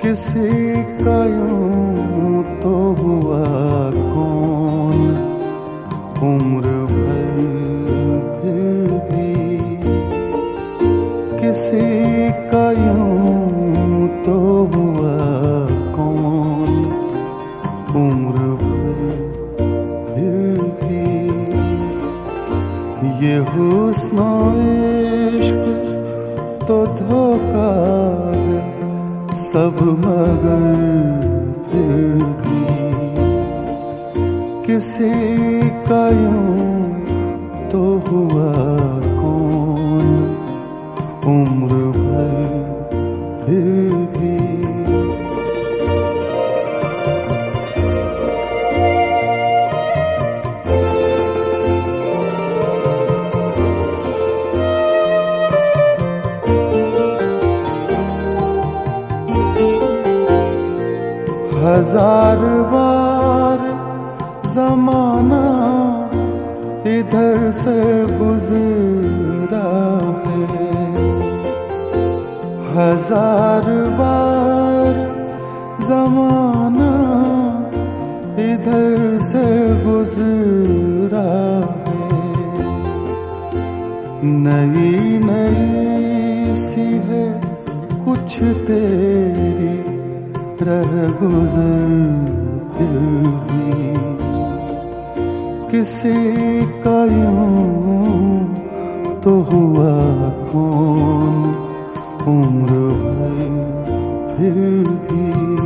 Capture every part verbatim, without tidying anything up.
किसी का यूं तो हुआ कौन, उम्र भर फिर भी किसी का यूं तो हुआ कौन, उम्र भर फिर भी ये हुस्न इश्क तो धोखा है सब, मगर फिर भी किसी का यूं तो हुआ कौन, उम्र भर फिर भी। हजार बार ज़माना इधर से गुज़रा है, हजार बार ज़माना इधर से गुज़रा है। नई नई सी है कुछ तेरी रह गुज़र फिर भी किसी का यूं तो हुआ कौन, उम्र भर फिर भी।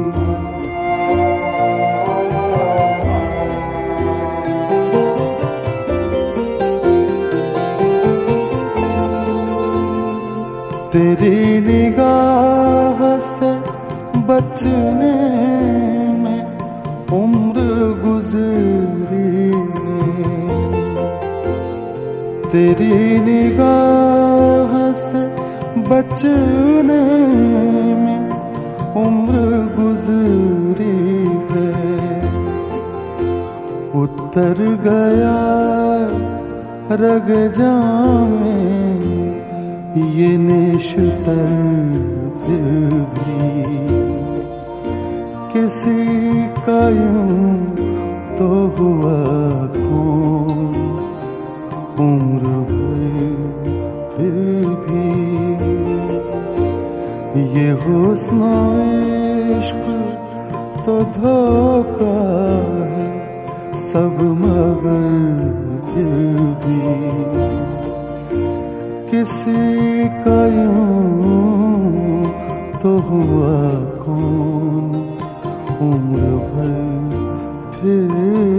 तेरी निगाह से बचने में उम्र गुज़री है, तेरी निगाह से बचने में उम्र गुज़री है। उतर गया रग जामे ये नेशतर फिर भी किसी का यूं तो हुआ कौन, उम्र भर फिर भी ये हुस्न इश्क तो धोखा है सब, मगर फिर भी किसी का यूं तो हुआ कौन, उम्र भर फिर